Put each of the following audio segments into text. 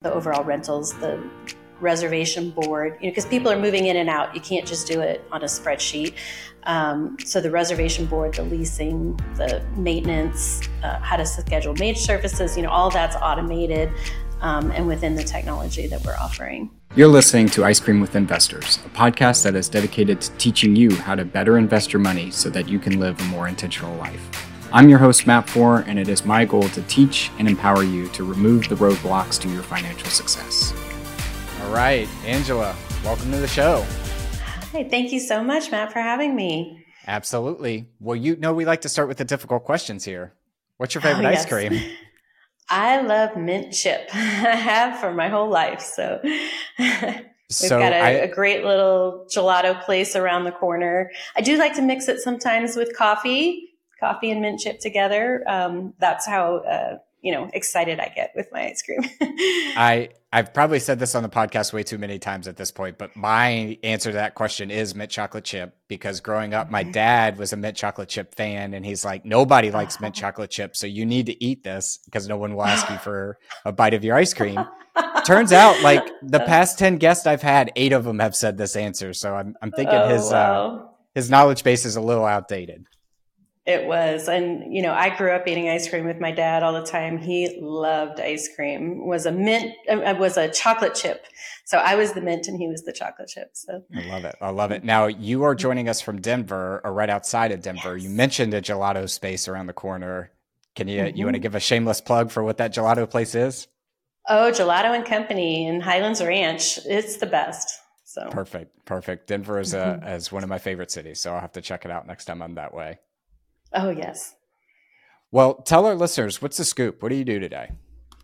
the overall rentals, the reservation board, because people are moving in and out. You can't just do it on a spreadsheet. So the reservation board, the leasing, the maintenance, how to schedule maid services, all that's automated and within the technology that we're offering. You're listening to Ice Cream with Investors, a podcast that is dedicated to teaching you how to better invest your money so that you can live a more intentional life. I'm your host, Matt Four, and it is my goal to teach and empower you to remove the roadblocks to your financial success. All right, Angela, welcome to the show. Hi, thank you so much, Matt, for having me. Absolutely. Well, we like to start with the difficult questions here. What's your favorite ice cream? I love mint chip. I have for my whole life. So we've got a great little gelato place around the corner. I do like to mix it sometimes with coffee and mint chip together. That's how, excited I get with my ice cream. I've probably said this on the podcast way too many times at this point, but my answer to that question is mint chocolate chip, because growing up, my dad was a mint chocolate chip fan, and he's like, nobody likes mint chocolate chip, so you need to eat this because no one will ask you for a bite of your ice cream. Turns out, like the past 10 guests I've had, 8 of them have said this answer. So I'm thinking his knowledge base is a little outdated. It was. And, I grew up eating ice cream with my dad all the time. He loved ice cream, was a chocolate chip. So I was the mint and he was the chocolate chip. So I love it. Now you are joining us from Denver, or right outside of Denver. Yes. You mentioned a gelato space around the corner. Can you want to give a shameless plug for what that gelato place is? Oh, Gelato and Company in Highlands Ranch. It's the best. So Perfect. Denver is one of my favorite cities. So I'll have to check it out next time I'm that way. Oh, yes. Well, tell our listeners, what's the scoop? What do you do today?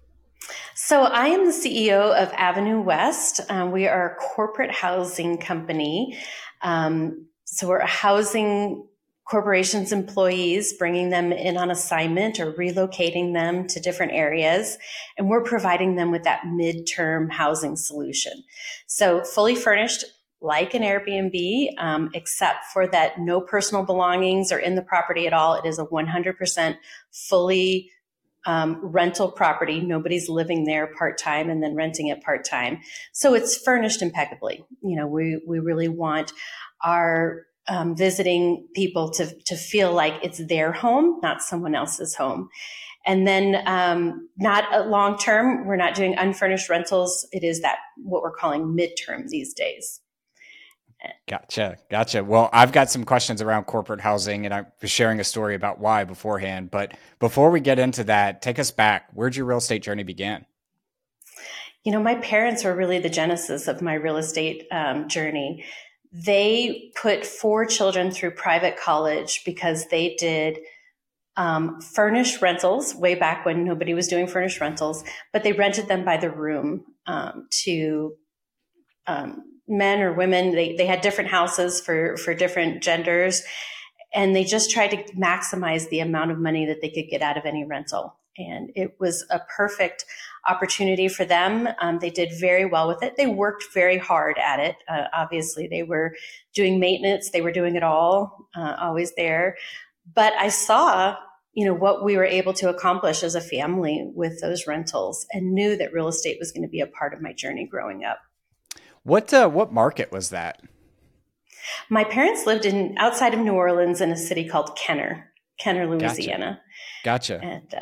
So I am the CEO of Avenue West. We are a corporate housing company. So we're housing corporations' employees, bringing them in on assignment or relocating them to different areas. And we're providing them with that midterm housing solution. So fully furnished, like an Airbnb, except for that no personal belongings are in the property at all. It is a 100% fully rental property. Nobody's living there part-time and then renting it part-time. So it's furnished impeccably. We really want our visiting people to feel like it's their home, not someone else's home. And then not a long-term, we're not doing unfurnished rentals. It is that what we're calling midterm these days. Gotcha. Well, I've got some questions around corporate housing, and I was sharing a story about why beforehand. But before we get into that, take us back. Where'd your real estate journey begin? My parents were really the genesis of my real estate journey. They put 4 children through private college because they did furnished rentals way back when nobody was doing furnished rentals, but they rented them by the room to men or women. They had different houses for different genders, and they just tried to maximize the amount of money that they could get out of any rental. And it was a perfect opportunity for them. They did very well with it. They worked very hard at it. Obviously, they were doing maintenance. They were doing it all, always there. But I saw, what we were able to accomplish as a family with those rentals, and knew that real estate was going to be a part of my journey growing up. What market was that? My parents lived outside of New Orleans in a city called Kenner, Louisiana. Gotcha.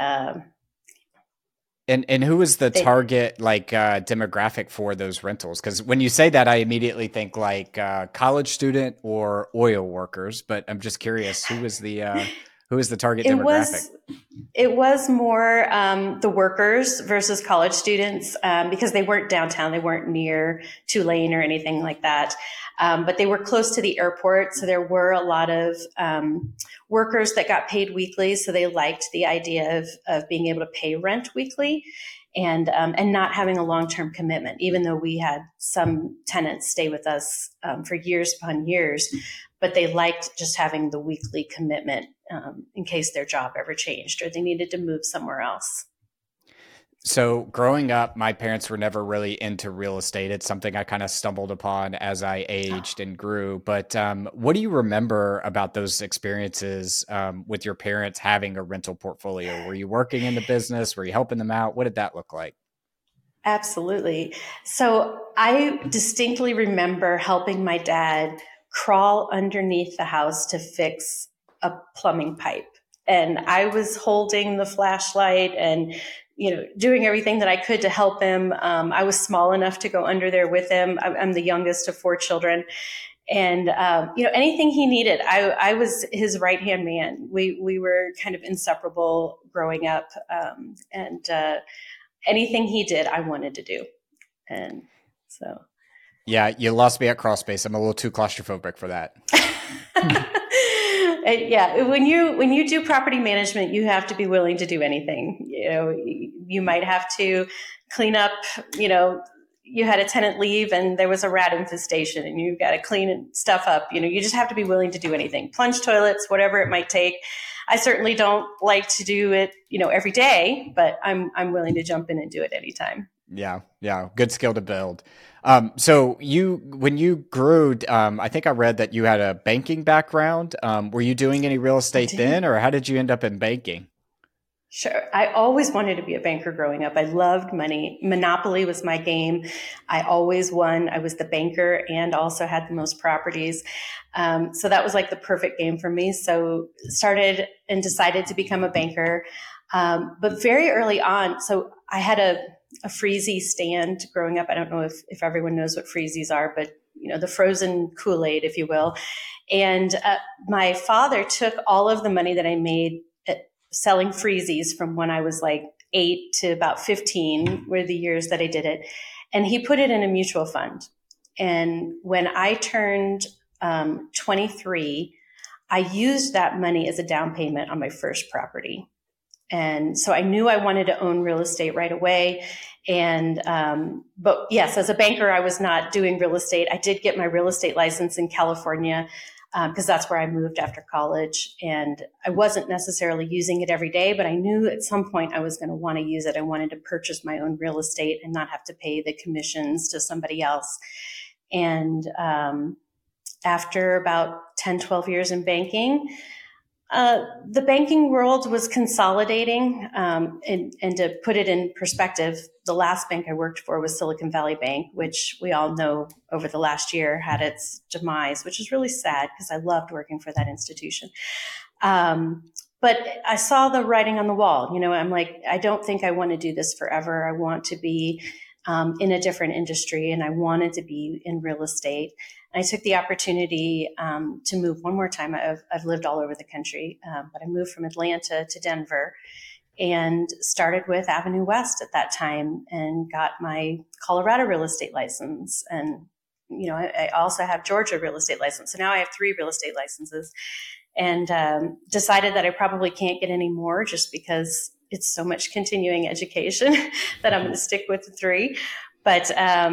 And And who was the target demographic for those rentals? Because when you say that, I immediately think like college student or oil workers. But I'm just curious, who was the target demographic? It was more the workers versus college students because they weren't downtown. They weren't near Tulane or anything like that. But they were close to the airport. So there were a lot of workers that got paid weekly. So they liked the idea of being able to pay rent weekly and not having a long-term commitment, even though we had some tenants stay with us for years upon years. But they liked just having the weekly commitment in case their job ever changed or they needed to move somewhere else. So growing up, my parents were never really into real estate. It's something I kind of stumbled upon as I aged and grew. But what do you remember about those experiences with your parents having a rental portfolio? Were you working in the business? Were you helping them out? What did that look like? Absolutely. So I distinctly remember helping my dad crawl underneath the house to fix a plumbing pipe. And I was holding the flashlight and, doing everything that I could to help him. I was small enough to go under there with him. I'm the youngest of 4 children. And, anything he needed, I was his right-hand man. We were kind of inseparable growing up. Anything he did, I wanted to do. And so. Yeah, you lost me at crawl space. I'm a little too claustrophobic for that. Yeah, when you do property management, you have to be willing to do anything. You might have to clean up, you had a tenant leave and there was a rat infestation and you've got to clean stuff up. You just have to be willing to do anything. Plunge toilets, whatever it might take. I certainly don't like to do it, every day, but I'm willing to jump in and do it anytime. Yeah. Good skill to build. So when you grew, I think I read that you had a banking background. Were you doing any real estate then, or how did you end up in banking? Sure. I always wanted to be a banker growing up. I loved money. Monopoly was my game. I always won. I was the banker and also had the most properties. So that was like the perfect game for me. So started and decided to become a banker. But very early on, so I had a Freezy stand growing up. I don't know if everyone knows what Freezies are, but the frozen Kool-Aid, if you will. And my father took all of the money that I made selling Freezies from when I was like 8 to about 15 were the years that I did it. And he put it in a mutual fund. And when I turned 23, I used that money as a down payment on my first property. And so I knew I wanted to own real estate right away. And, but yes, as a banker, I was not doing real estate. I did get my real estate license in California, because that's where I moved after college. And I wasn't necessarily using it every day, but I knew at some point I was going to want to use it. I wanted to purchase my own real estate and not have to pay the commissions to somebody else. And after about 10, 12 years in banking, the banking world was consolidating. And to put it in perspective, the last bank I worked for was Silicon Valley Bank, which we all know over the last year had its demise, which is really sad because I loved working for that institution. But I saw the writing on the wall. I'm like, I don't think I want to do this forever. I want to be in a different industry, and I wanted to be in real estate. And I took the opportunity to move one more time. I've lived all over the country, but I moved from Atlanta to Denver and started with Avenue West at that time and got my Colorado real estate license. And, I also have Georgia real estate license. So now I have 3 real estate licenses, and decided that I probably can't get any more just because it's so much continuing education that I'm going to stick with the 3. But,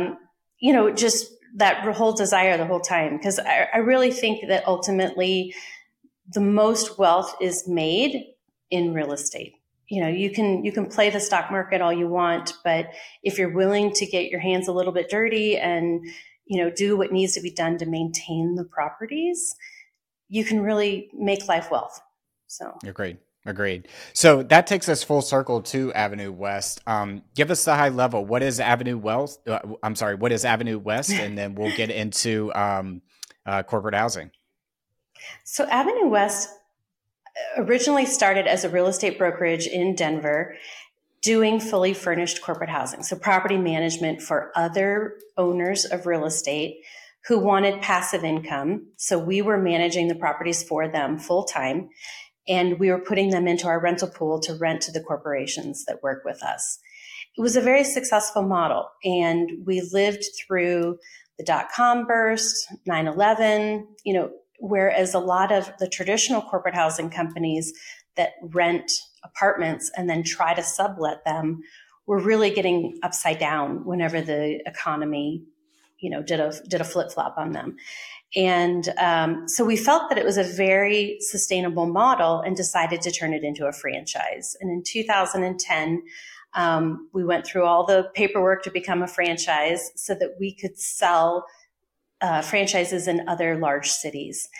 just that whole desire the whole time, because I really think that ultimately the most wealth is made in real estate. You can play the stock market all you want, but if you're willing to get your hands a little bit dirty and, do what needs to be done to maintain the properties, you can really make life wealth. So Agreed. So that takes us full circle to Avenue West. Give us the high level. What is Avenue West? What is Avenue West? And then we'll get into corporate housing. So Avenue West originally started as a real estate brokerage in Denver, doing fully furnished corporate housing. So property management for other owners of real estate who wanted passive income. So we were managing the properties for them full time. And we were putting them into our rental pool to rent to the corporations that work with us. It was a very successful model. And we lived through the dot-com burst, 9/11, whereas a lot of the traditional corporate housing companies that rent apartments and then try to sublet them were really getting upside down whenever the economy, did a flip-flop on them. And so we felt that it was a very sustainable model and decided to turn it into a franchise. And in 2010, we went through all the paperwork to become a franchise so that we could sell franchises in other large cities.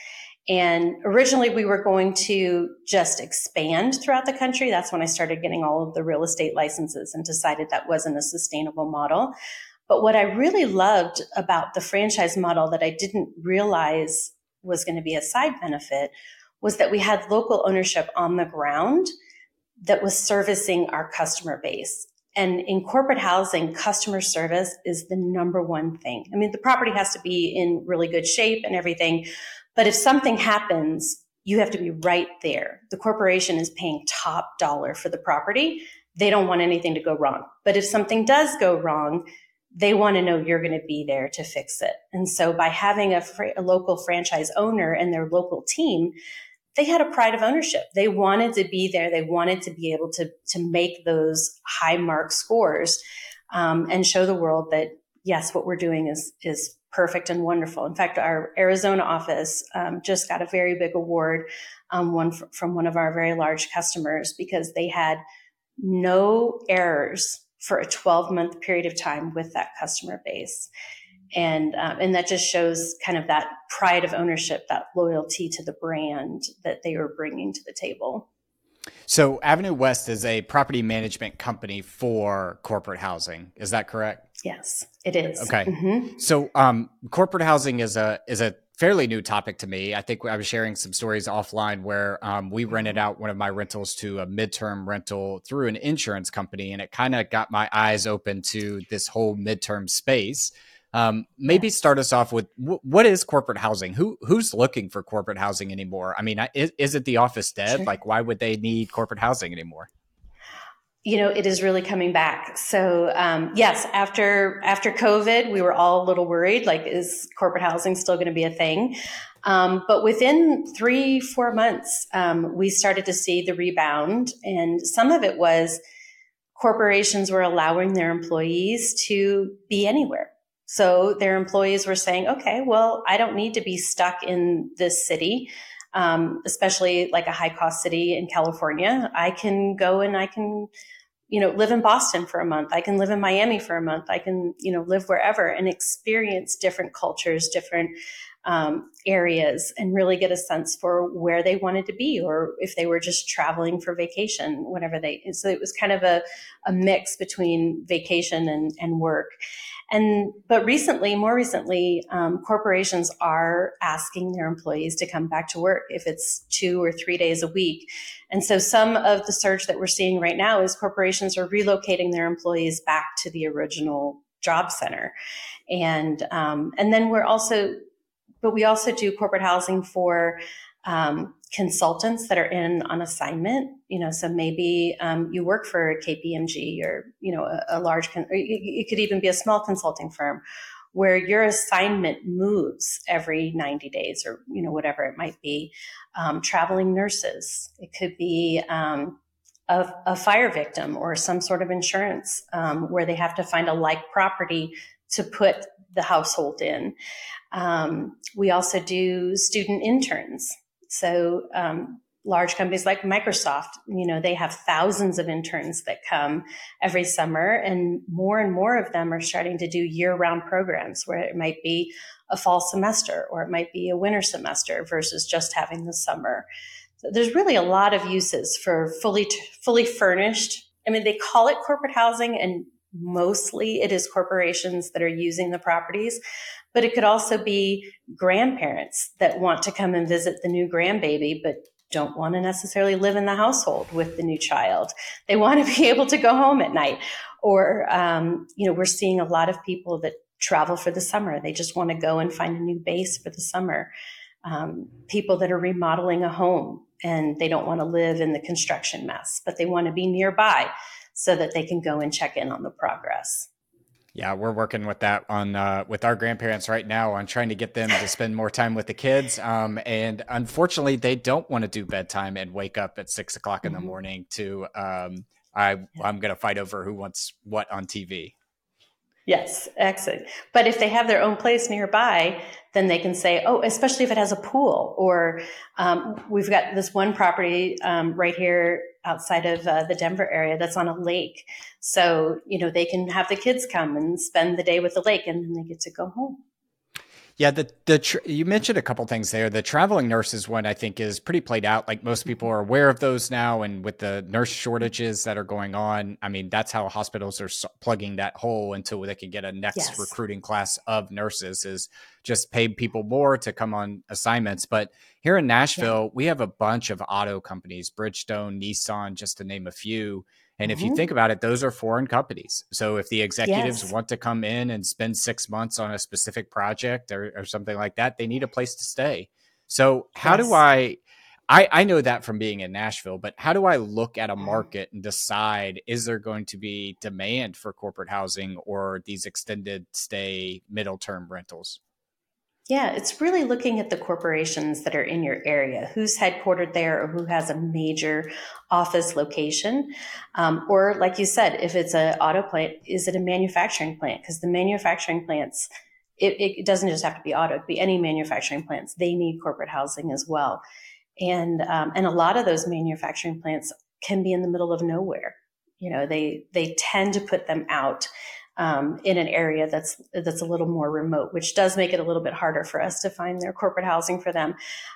And originally we were going to just expand throughout the country. That's when I started getting all of the real estate licenses and decided that wasn't a sustainable model. But what I really loved about the franchise model that I didn't realize was going to be a side benefit was that we had local ownership on the ground that was servicing our customer base. And in corporate housing, customer service is the number one thing. I mean, the property has to be in really good shape and everything. But if something happens, you have to be right there. The corporation is paying top dollar for the property. They don't want anything to go wrong. But if something does go wrong, they want to know you're going to be there to fix it. And so by having a local franchise owner and their local team, they had a pride of ownership. They wanted to be there. They wanted to be able to make those high mark scores and show the world that, yes, what we're doing is perfect and wonderful. In fact, our Arizona office just got a very big award, from one of our very large customers, because they had no errors for a 12-month period of time with that customer base. And that just shows kind of that pride of ownership, that loyalty to the brand that they were bringing to the table. So Avenue West is a property management company for corporate housing. Is that correct? Yes, it is. Okay. Mm-hmm. So corporate housing is a fairly new topic to me. I think I was sharing some stories offline where we rented out one of my rentals to a midterm rental through an insurance company, and it kind of got my eyes open to this whole midterm space. Maybe start us off with what is corporate housing? Who's looking for corporate housing anymore? I mean, is it the office dead? Sure. Like, why would they need corporate housing anymore? It is really coming back. So, yes, after COVID, we were all a little worried, like, is corporate housing still going to be a thing? But within 3-4 months, we started to see the rebound. And some of it was corporations were allowing their employees to be anywhere. So their employees were saying, okay, well, I don't need to be stuck in this city, especially like a high cost city in California. I can go and I can, live in Boston for a month. I can live in Miami for a month. I can, live wherever and experience different cultures, different areas, and really get a sense for where they wanted to be, or if they were just traveling for vacation, so it was kind of a mix between vacation and work. But more recently, corporations are asking their employees to come back to work if it's 2 or 3 days a week. And so some of the surge that we're seeing right now is corporations are relocating their employees back to the original job center. And then we also do corporate housing for consultants that are in on assignment. So maybe you work for KPMG or a large, or it could even be a small consulting firm where your assignment moves every 90 days or whatever it might be. Traveling nurses, it could be a fire victim or some sort of insurance where they have to find a like property to put the household in. We also do student interns. So large companies like Microsoft, they have thousands of interns that come every summer, and more of them are starting to do year-round programs where it might be a fall semester or it might be a winter semester versus just having the summer. So there's really a lot of uses for fully furnished. I mean, they call it corporate housing, and mostly it is corporations that are using the properties, but it could also be grandparents that want to come and visit the new grandbaby, but don't want to necessarily live in the household with the new child. They want to be able to go home at night. Or, we're seeing a lot of people that travel for the summer. They just want to go and find a new base for the summer. People that are remodeling a home and they don't want to live in the construction mess, but they want to be nearby so that they can go and check in on the progress. Yeah, we're working with that on with our grandparents right now on trying to get them to spend more time with the kids. And unfortunately, they don't want to do bedtime and wake up at 6 o'clock in the morning to I'm going to fight over who wants what on TV. Yes, excellent. But if they have their own place nearby, then they can say, especially if it has a pool, or we've got this one property right here outside of the Denver area that's on a lake. So, they can have the kids come and spend the day with the lake, and then they get to go home. Yeah, you mentioned a couple things there. The traveling nurses one, I think, is pretty played out. Like most people are aware of those now, and with the nurse shortages that are going on, I mean, that's how hospitals are plugging that hole until they can get a next Yes. recruiting class of nurses. Is just pay people more to come on assignments. But here in Nashville, we have a bunch of auto companies, Bridgestone, Nissan, just to name a few. And if you think about it, those are foreign companies. So if the executives want to come in and spend 6 months on a specific project or something like that, they need a place to stay. So how do I know that from being in Nashville, but how do I look at a market and decide, is there going to be demand for corporate housing or these extended stay middle term rentals? Yeah, it's really looking at the corporations that are in your area, who's headquartered there or who has a major office location. Or like you said, if it's an auto plant, is it a manufacturing plant? Because the manufacturing plants, it doesn't just have to be auto, it could be any manufacturing plants. They need corporate housing as well. And a lot of those manufacturing plants can be in the middle of nowhere. You know, they tend to put them out in an area that's a little more remote, which does make it a little bit harder for us to find their corporate housing for them.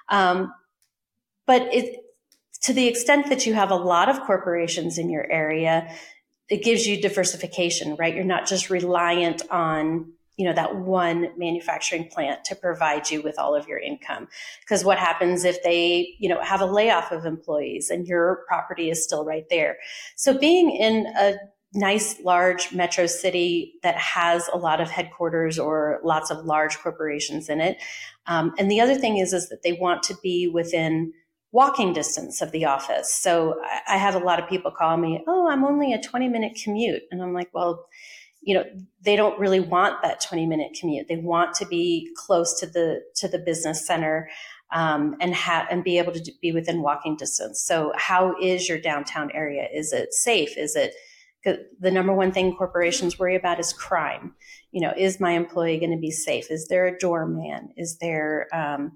But to the extent that you have a lot of corporations in your area, it gives you diversification, right? You're not just reliant on, that one manufacturing plant to provide you with all of your income. Because what happens if they, have a layoff of employees and your property is still right there? So being in a nice, large metro city that has a lot of headquarters or lots of large corporations in it. And the other thing is that they want to be within walking distance of the office. So I have a lot of people call me, oh, I'm only a 20-minute commute. And I'm like, well, they don't really want that 20-minute commute. They want to be close to the business center and be able to be within walking distance. So how is your downtown area? Is it safe? Is it the number one thing corporations worry about is crime. Is my employee going to be safe? Is there a doorman? Is there, are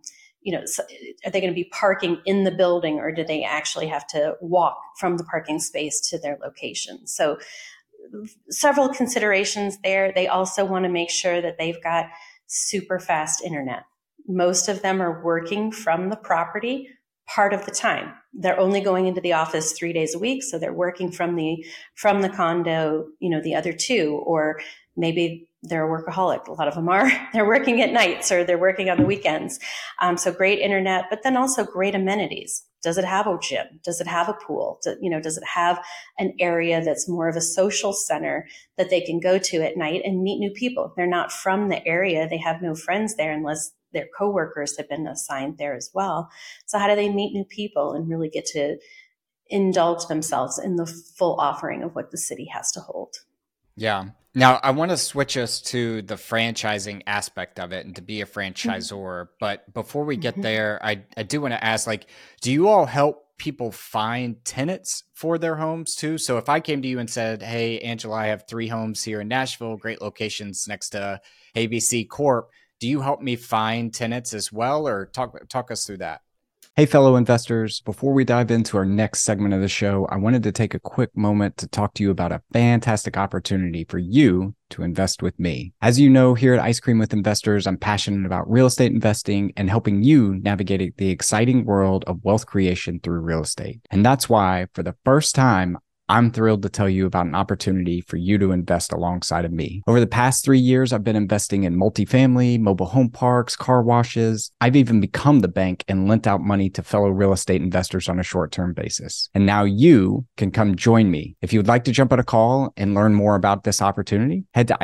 they going to be parking in the building, or do they actually have to walk from the parking space to their location? So several considerations there. They also want to make sure that they've got super fast internet. Most of them are working from the property part of the time. They're only going into the office 3 days a week. So they're working from the condo, the other two, or maybe they're a workaholic. A lot of them are. They're working at nights or they're working on the weekends. So great internet, but then also great amenities. Does it have a gym? Does it have a pool? Does it have an area that's more of a social center that they can go to at night and meet new people? If they're not from the area, they have no friends there unless their coworkers have been assigned there as well. So how do they meet new people and really get to indulge themselves in the full offering of what the city has to hold? Yeah. Now, I want to switch us to the franchising aspect of it and to be a franchisor. Mm-hmm. But before we get there, I do want to ask, do you all help people find tenants for their homes too? So if I came to you and said, hey, Angela, I have 3 homes here in Nashville, great locations next to ABC Corp., do you help me find tenants as well, or talk us through that? Hey, fellow investors, before we dive into our next segment of the show, I wanted to take a quick moment to talk to you about a fantastic opportunity for you to invest with me. As you know, here at Ice Cream with Investors, I'm passionate about real estate investing and helping you navigate the exciting world of wealth creation through real estate. And that's why, for the first time, I'm thrilled to tell you about an opportunity for you to invest alongside of me. Over the past 3 years, I've been investing in multifamily, mobile home parks, car washes. I've even become the bank and lent out money to fellow real estate investors on a short-term basis. And now you can come join me. If you would like to jump on a call and learn more about this opportunity, head to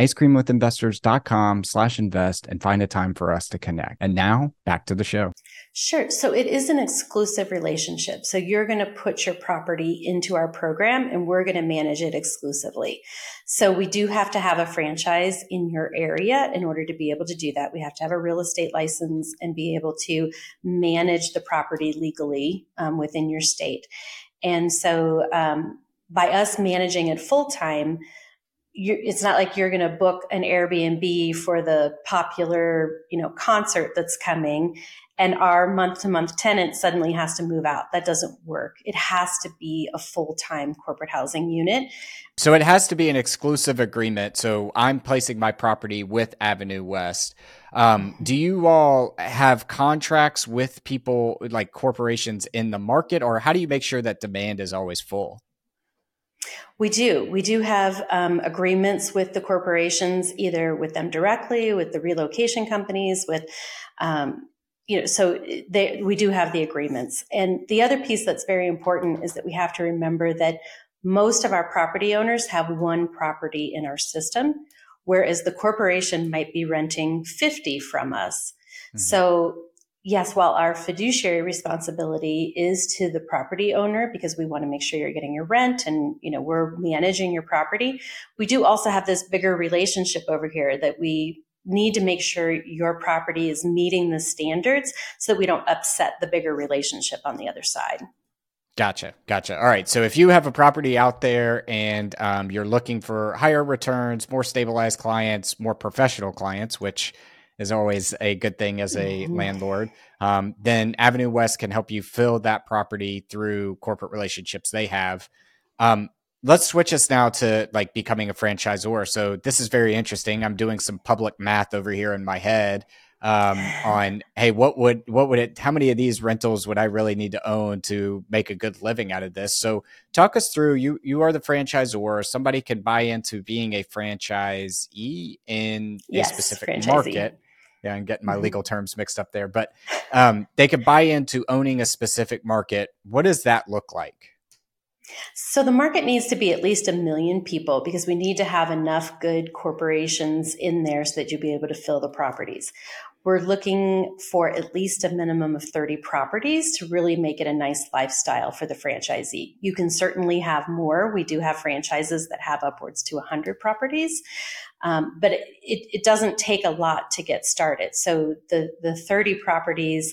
icecreamwithinvestors.com/invest and find a time for us to connect. And now back to the show. Sure. So it is an exclusive relationship. So you're going to put your property into our program and we're going to manage it exclusively. So we do have to have a franchise in your area in order to be able to do that. We have to have a real estate license and be able to manage the property legally within your state. And so by us managing it full time, it's not like you're going to book an Airbnb for the popular, concert that's coming, and our month-to-month tenant suddenly has to move out. That doesn't work. It has to be a full-time corporate housing unit. So it has to be an exclusive agreement. So I'm placing my property with Avenue West. Do you all have contracts with people like corporations in the market, or how do you make sure that demand is always full? We do. We do have agreements with the corporations, either with them directly, with the relocation companies, with, we do have the agreements. And the other piece that's very important is that we have to remember that most of our property owners have one property in our system, whereas the corporation might be renting 50 from us. Mm-hmm. So yes, while our fiduciary responsibility is to the property owner, because we want to make sure you're getting your rent and, we're managing your property, we do also have this bigger relationship over here that we need to make sure your property is meeting the standards so that we don't upset the bigger relationship on the other side. Gotcha. All right. So if you have a property out there and you're looking for higher returns, more stabilized clients, more professional clients, which is always a good thing as a landlord, then Avenue West can help you fill that property through corporate relationships they have. Let's switch us now to like becoming a franchisor. So this is very interesting. I'm doing some public math over here in my head on, hey, how many of these rentals would I really need to own to make a good living out of this? So talk us through, you are the franchisor. Somebody can buy into being a franchisee in a specific market. Yeah, I'm getting my legal terms mixed up there, but they could buy into owning a specific market. What does that look like? So the market needs to be at least 1 million people, because we need to have enough good corporations in there so that you'll be able to fill the properties. We're looking for at least a minimum of 30 properties to really make it a nice lifestyle for the franchisee. You can certainly have more. We do have franchises that have upwards to 100 properties, but it doesn't take a lot to get started. So the 30 properties,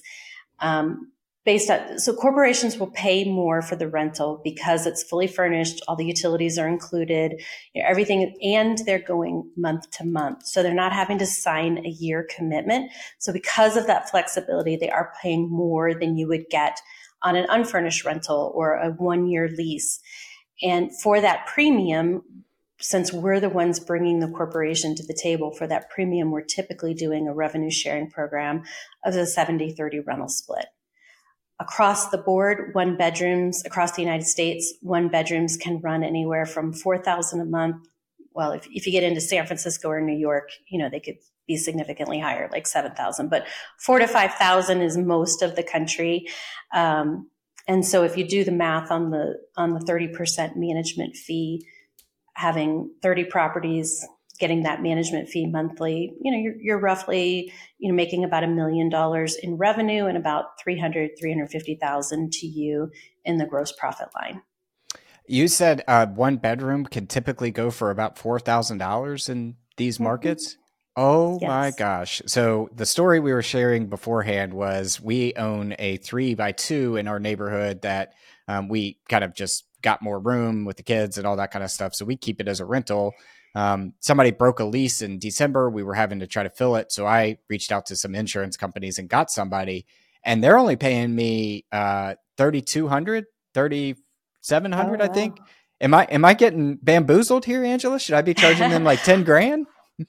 so corporations will pay more for the rental because it's fully furnished, all the utilities are included, everything, and they're going month to month. So they're not having to sign a year commitment. So because of that flexibility, they are paying more than you would get on an unfurnished rental or a 1-year lease. And for that premium, since we're the ones bringing the corporation to the table for that premium, we're typically doing a revenue sharing program of the 70-30 rental split. Across the board, 1-bedrooms across the United States, 1-bedrooms can run anywhere from $4,000 a month. Well, if you get into San Francisco or New York, they could be significantly higher, like $7,000. But $4,000 to $5,000 is most of the country. And so if you do the math on the 30% management fee, having 30 properties, getting that management fee monthly, you're roughly, making about $1 million in revenue and about $350,000 to you in the gross profit line. You said 1-bedroom can typically go for about $4,000 in these markets. Oh yes. My gosh. So the story we were sharing beforehand was we own a 3x2 in our neighborhood that we kind of just got more room with the kids and all that kind of stuff. So we keep it as a rental. Somebody broke a lease in December. We were having to try to fill it. So I reached out to some insurance companies and got somebody, and they're only paying me $3,200, $3,700, I think. Am I getting bamboozled here, Angela? Should I be charging them like 10 grand?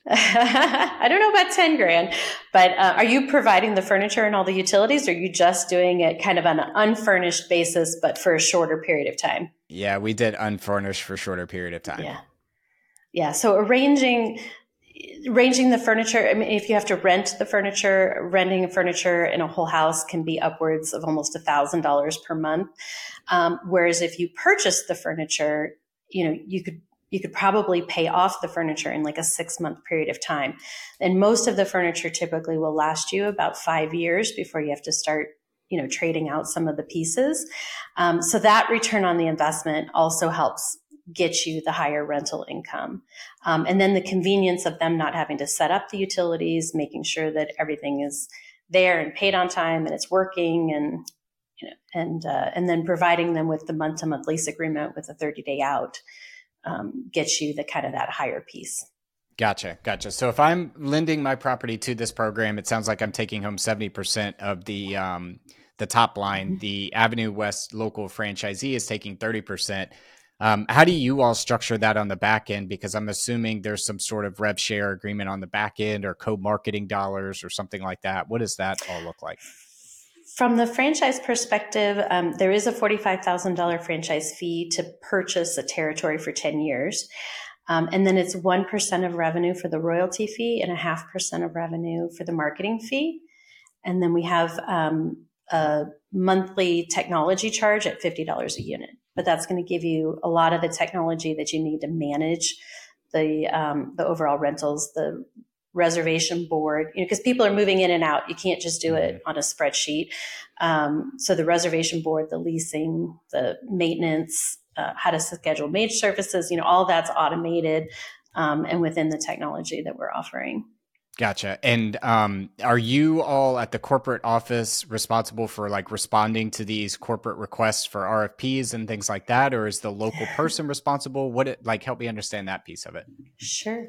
I don't know about 10 grand, but are you providing the furniture and all the utilities, or are you just doing it kind of on an unfurnished basis, but for a shorter period of time? Yeah, we did unfurnished for a shorter period of time. Yeah. So arranging the furniture, I mean, if you have to rent the furniture, renting furniture in a whole house can be upwards of almost $1,000 per month. Whereas if you purchase the furniture, you could probably pay off the furniture in like a 6-month period of time. And most of the furniture typically will last you about 5 years before you have to start, trading out some of the pieces. So that return on the investment also helps get you the higher rental income. And then the convenience of them not having to set up the utilities, making sure that everything is there and paid on time and it's working, and then providing them with the month-to-month lease agreement with a 30-day out. get you the kind of that higher piece. Gotcha. So if I'm lending my property to this program, it sounds like I'm taking home 70% of the top line. Mm-hmm. The Avenue West local franchisee is taking 30%. How do you all structure that on the back end? Because I'm assuming there's some sort of rev share agreement on the back end or co-marketing dollars or something like that. What does that all look like? From the franchise perspective, there is a $45,000 franchise fee to purchase a territory for 10 years. And then it's 1% of revenue for the royalty fee and 0.5% of revenue for the marketing fee. And then we have a monthly technology charge at $50 a unit. But that's going to give you a lot of the technology that you need to manage the overall rentals, the reservation board, because people are moving in and out. You can't just do it on a spreadsheet. So the reservation board, the leasing, the maintenance, how to schedule maid services, all that's automated and within the technology that we're offering. Gotcha. And are you all at the corporate office responsible for responding to these corporate requests for RFPs and things like that? Or is the local person responsible? Help me understand that piece of it. Sure.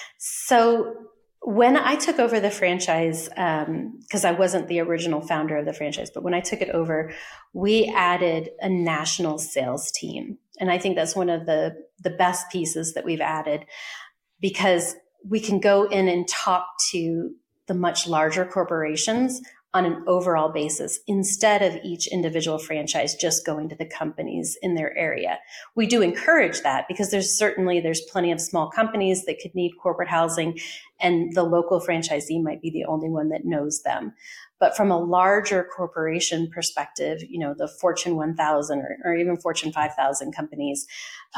So when I took over the franchise, because I wasn't the original founder of the franchise, but when I took it over, we added a national sales team. And I think that's one of the best pieces that we've added, because we can go in and talk to the much larger corporations on an overall basis instead of each individual franchise just going to the companies in their area. We do encourage that because there's plenty of small companies that could need corporate housing, and the local franchisee might be the only one that knows them. But from a larger corporation perspective, the Fortune 1000 or even Fortune 5000 companies,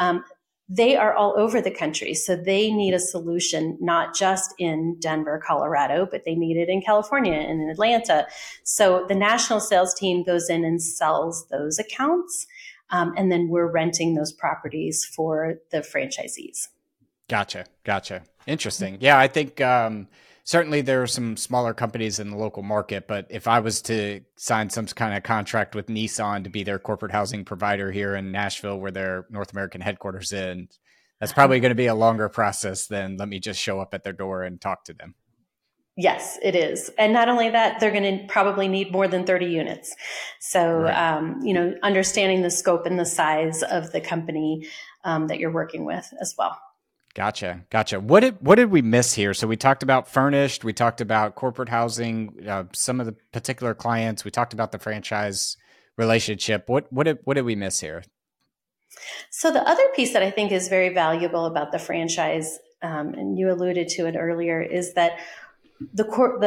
they are all over the country. So they need a solution, not just in Denver, Colorado, but they need it in California and in Atlanta. So the national sales team goes in and sells those accounts. And then we're renting those properties for the franchisees. Gotcha. Interesting. Yeah, I think certainly there are some smaller companies in the local market, but if I was to sign some kind of contract with Nissan to be their corporate housing provider here in Nashville, where their North American headquarters is, that's probably going to be a longer process than let me just show up at their door and talk to them. Yes, it is. And not only that, they're going to probably need more than 30 units. So, right. Understanding the scope and the size of the company that you're working with as well. Gotcha. What did we miss here? So we talked about furnished, we talked about corporate housing, some of the particular clients, we talked about the franchise relationship. What did we miss here? So the other piece that I think is very valuable about the franchise, and you alluded to it earlier, is that the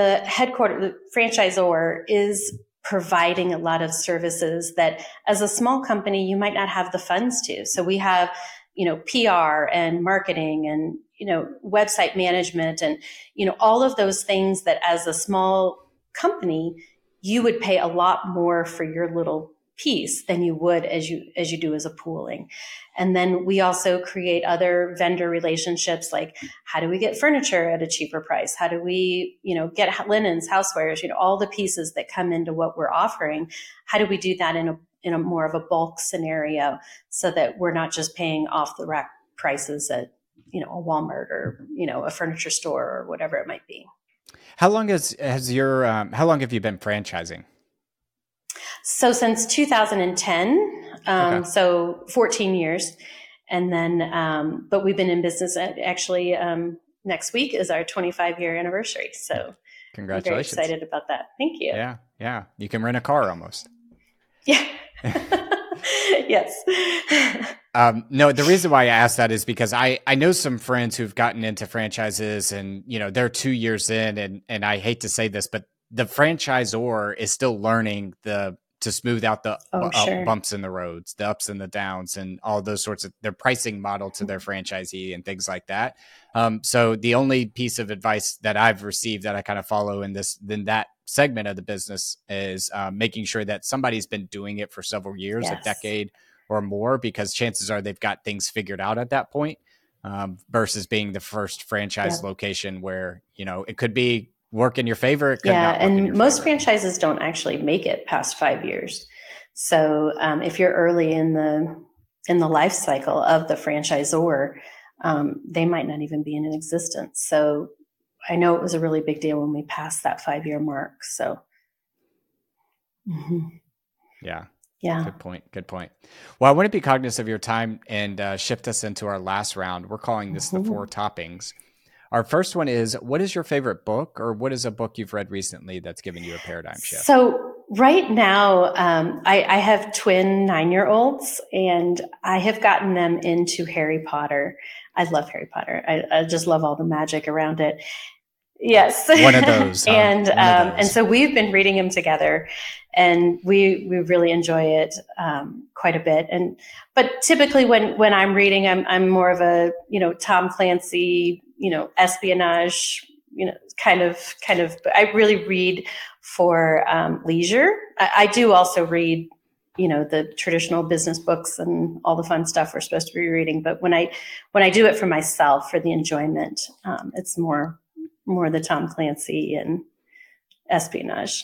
franchisor is providing a lot of services that as a small company, you might not have the funds to. So we have PR and marketing and, website management and, all of those things that as a small company, you would pay a lot more for your little piece than you would as you do as a pooling. And then we also create other vendor relationships, like how do we get furniture at a cheaper price? How do we, get linens, housewares, all the pieces that come into what we're offering. How do we do that in a more of a bulk scenario so that we're not just paying off the rack prices at, a Walmart or, a furniture store or whatever it might be. How long have you been franchising? So since 2010, okay. So 14 years. And then, but we've been in business actually, next week is our 25-year anniversary. So congratulations. I'm very excited about that. Thank you. Yeah. You can rent a car almost. Yeah. Yes. No, the reason why I asked that is because I know some friends who've gotten into franchises and, they're 2 years in and I hate to say this, but the franchisor is still learning to smooth out the bumps in the roads, the ups and the downs and all those sorts of their pricing model to their franchisee and things like that. So the only piece of advice that I've received that I kind of follow in that segment of the business is making sure that somebody's been doing it for several years, yes. A decade or more, because chances are they've got things figured out at that point, versus being the first franchise location where, it could be work in your favor. It could not work in your most favor. Franchises don't actually make it past 5 years. So if you're early in the in the life cycle of the franchisor, they might not even be in existence. So I know it was a really big deal when we passed that 5-year mark. So, yeah. Yeah. Good point. Well, I want to be cognizant of your time and shift us into our last round. We're calling this the 4 toppings. Our first one is, what is your favorite book, or what is a book you've read recently that's given you a paradigm shift? So right now, I have twin 9-year-olds, and I have gotten them into Harry Potter. I love Harry Potter. I just love all the magic around it. Yes. One of those. Huh? And so we've been reading them together, and we really enjoy it quite a bit. But typically when I'm reading, I'm more of a, Tom Clancy, espionage, kind of, I really read for leisure. I do also read, the traditional business books and all the fun stuff we're supposed to be reading. But when I do it for myself, for the enjoyment, it's more the Tom Clancy and espionage.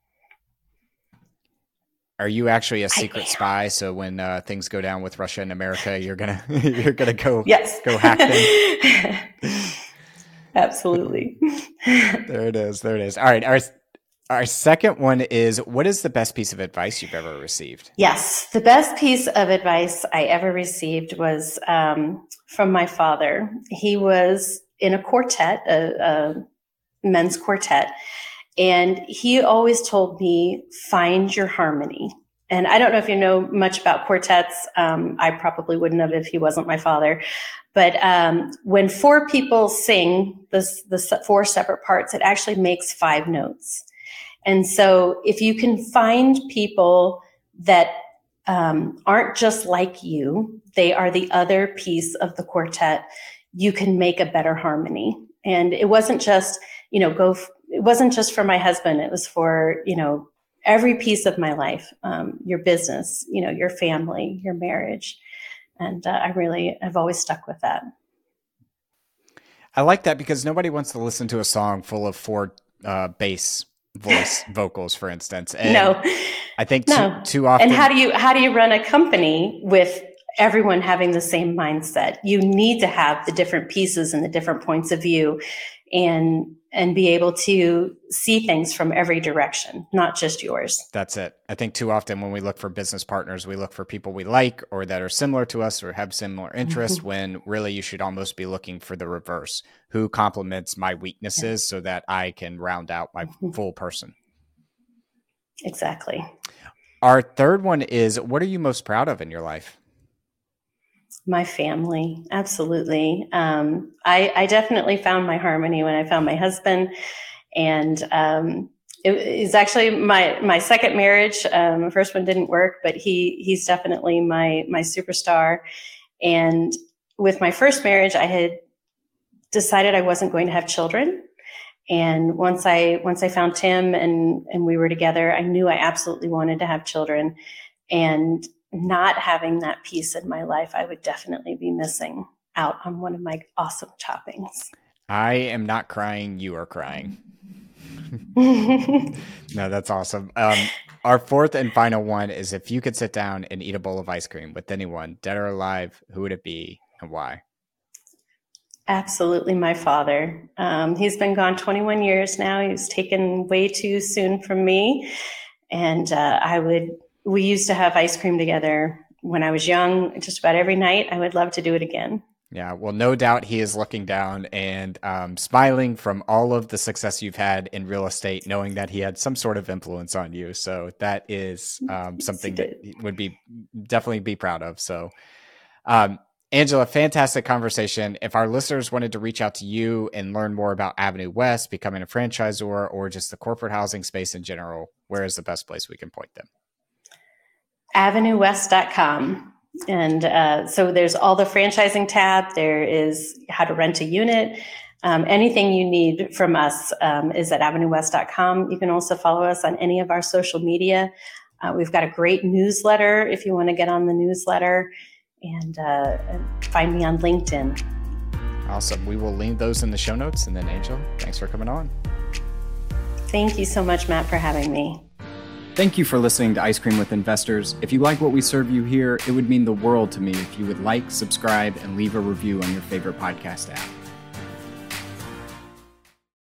Are you actually a secret spy? So when things go down with Russia and America, you're gonna go yes. go hack them. Absolutely. There it is. All right. Our second one is, what is the best piece of advice you've ever received? Yes, the best piece of advice I ever received was from my father. He was in a quartet, a men's quartet. And he always told me, find your harmony. And I don't know if you know much about quartets. I probably wouldn't have if he wasn't my father. But when 4 people sing the 4 separate parts, it actually makes 5 notes. And so if you can find people that aren't just like you, they are the other piece of the quartet, you can make a better harmony. And it wasn't just, it wasn't just for my husband. It was for, every piece of my life, your business, your family, your marriage. And I've always stuck with that. I like that, because nobody wants to listen to a song full of 4 bass vocals, for instance. And no, I think too often. And how do you run a company with everyone having the same mindset? You need to have the different pieces and the different points of view, and be able to see things from every direction, not just yours. That's it. I think too often when we look for business partners, we look for people we like or that are similar to us or have similar interests, when really you should almost be looking for the reverse. Who complements my weaknesses so that I can round out my full person? Exactly. Our third one is, what are you most proud of in your life? My family. Absolutely. I definitely found my harmony when I found my husband, and it is actually my second marriage. The first one didn't work, but he's definitely my superstar. And with my first marriage, I had decided I wasn't going to have children. And once I found Tim and we were together, I knew I absolutely wanted to have children. And not having that piece in my life, I would definitely be missing out on one of my awesome toppings. I am not crying. You are crying. No, that's awesome. Our fourth and final one is, if you could sit down and eat a bowl of ice cream with anyone, dead or alive, who would it be and why? Absolutely my father. He's been gone 21 years now. He was taken way too soon from me. And we used to have ice cream together when I was young, just about every night. I would love to do it again. Yeah, well, no doubt he is looking down and smiling from all of the success you've had in real estate, knowing that he had some sort of influence on you. So that is something that he would definitely be proud of. So, Angela, fantastic conversation. If our listeners wanted to reach out to you and learn more about Avenue West, becoming a franchisor, or just the corporate housing space in general, where is the best place we can point them? AvenueWest.com. And so there's all the franchising tab. There is how to rent a unit. Anything you need from us is at AvenueWest.com. You can also follow us on any of our social media. We've got a great newsletter if you want to get on the newsletter, and find me on LinkedIn. Awesome. We will link those in the show notes. And then, Angel, thanks for coming on. Thank you so much, Matt, for having me. Thank you for listening to Ice Cream with Investors. If you like what we serve you here, it would mean the world to me if you would like, subscribe, and leave a review on your favorite podcast app.